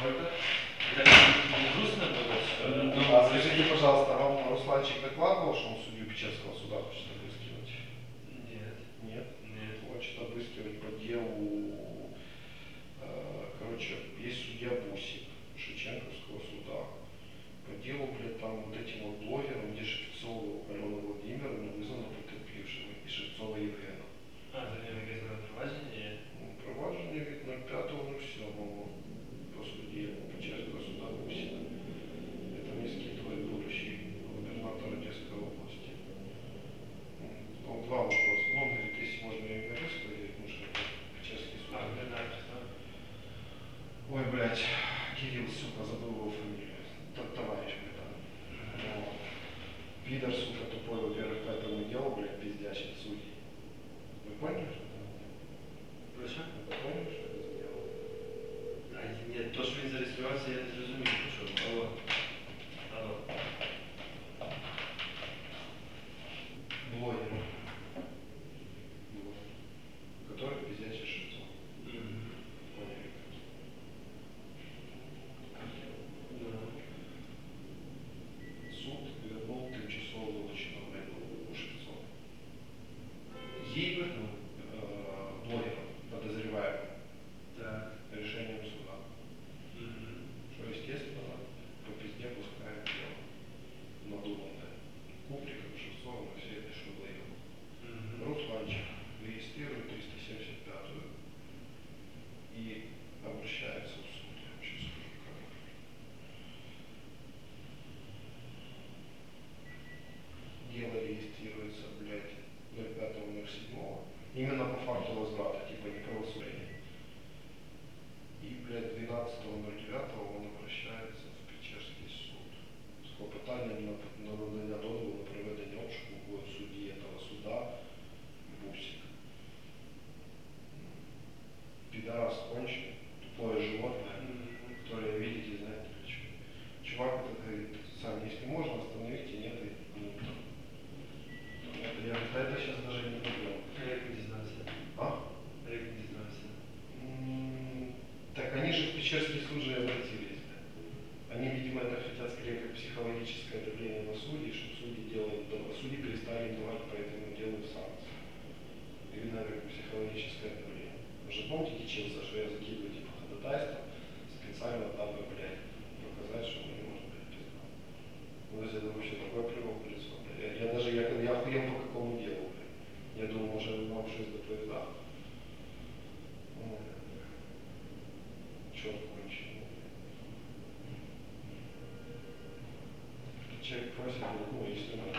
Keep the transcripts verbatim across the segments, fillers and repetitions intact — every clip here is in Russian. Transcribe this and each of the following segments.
это? Так не грустно было все? Ну, а скажите, пожалуйста, вам Русланчик докладывал, что он судью Печерского суда хочет обыскивать? Нет. Нет? Нет. Хочет обыскивать по делу, э, короче, есть судья Бусик Шевченковского суда. По делу, блядь, там вот этим вот блогерам, где Шевцову Алена Владимировна вызвана потерпевшим и Шевцова Евгена. А, за ним какое-то проваджение? Ну, проваджение, ведь ноль пятого ноль седьмого по суде Печерского суда Бусика. Это мне скидывает будущий губернатор Одесской области. Ну, два вопроса. Ну, он говорит, если можно ее не арестовать, потому что Печерский суд. А, губернатор, да? Ой, блядь, Кирилл, сука, забыл его фамилию. Тот товарищ, блядь, там. Вот. Пидор, сука, тупой, во-первых, по этому делу, блядь, пиздящий судей. Вы поняли, что это? Прошу? Вы поняли, что это за дело? А, нет, то, что він зареєструвався, я не зрозумів, що. Алло. Алло. Блогер. Блогер. Который пиздящий Шевцов. Мгм. Поняли? Да. Суд вернул тимчасово вилучену майно у Шевцова. Ей вернул э, блогером, подозреваемым, Так. решением суда. Мгм. Что, естественно, по пизде пускаем дело надуманное. Куприков, Шевцова, на все это шублеем. Мгм. Русланчик регистрирует триста семьдесят пятую и обращается в суд. Я вам сейчас скажу, как. Дело регистрируется, блядь, ноль пятого ноль седьмого. Именно по факту возврата, типа не правосудия. И, блядь, двенадцатого ноль девятого он обращается в Печерский суд с клопотанием на, на надання дозволу на проведення обшуку в суді этого суда Бусик. Пидорас конченый, тупое животное, Мгм. которое видите, знаете, для чего. Чувак этот говорит, сам, если можно, остановите, нет, и ну, там. Это, я говорю, да это сейчас даже не проблема. А як він дізнався? А? А як він дізнався? М, Так они же в Печерский суд же обратились. Они, видимо, это хотят скорее как психологическое давление на судьи, чтобы судьи делали, судьи перестали им давать по этому делу санкции. Видно, как психологическое давление. Вы же помните, кичился, что я закидываю типа ходатайство специально, дабы, блядь, показать, что мы не можем быть пизда. Ну, если это вообще такой плевок в лицо, блядь. Я, я даже, я, я охуел по какому делу, блядь. Я думал, может, вам что-то доповедал. Черт конченый. Человек просит, ну, если надо.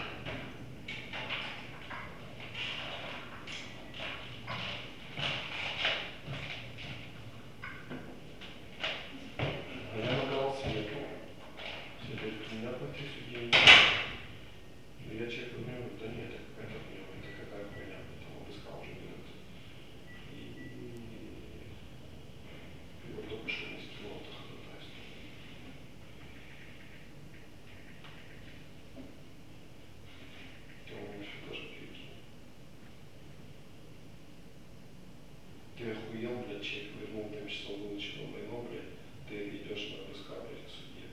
А я набрал свету. Все говорит, у меня платить судьи не надо. Но я человеку говорю, да нет, это какая-то хуйня, это какая хуйня, там обыскал уже берет. И, и вот только что не скинул это ходатайство. Он еще даже перекинул. Ты охуел, блядь, человек вернул тимчасово вилучену майно, блядь, ты идешь на обыска, блядь, в суде.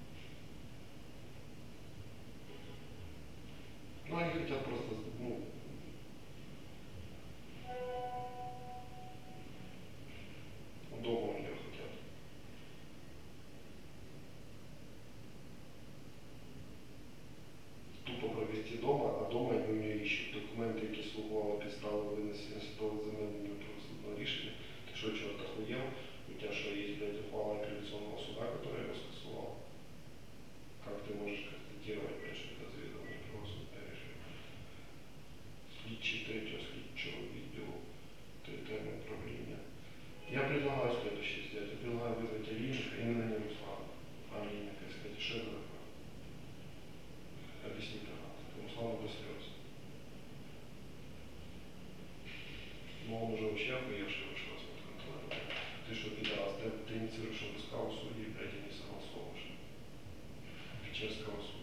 Ну, они хотят просто, ну, дома у нее хотят. Тупо провести дома, а дома они у нее ищут документы, які слугували підстави винесення судового земельного правосудного рішення. Ты что, черт охуел? У тебя что, есть, блядь, ухвала апелляционного суда, которая его скасовала? Как ты можешь констатировать, блядь, что это заведомо неправосудное решение? Слідчий третьего слідчого відділу территориального управления. Я предлагаю следующее сделать. Я предлагаю вызвать Ильиника, именно не Руслана, а Ильиника, и сказать, что это такое. Объясни, пожалуйста. Руслан до слез. Но он уже вообще охуевший вышел из-под контроля. Ты что, пидорас, ты, ты инициируешь обыска у судьи, блядь, и не согласовываешь. Печерского суда.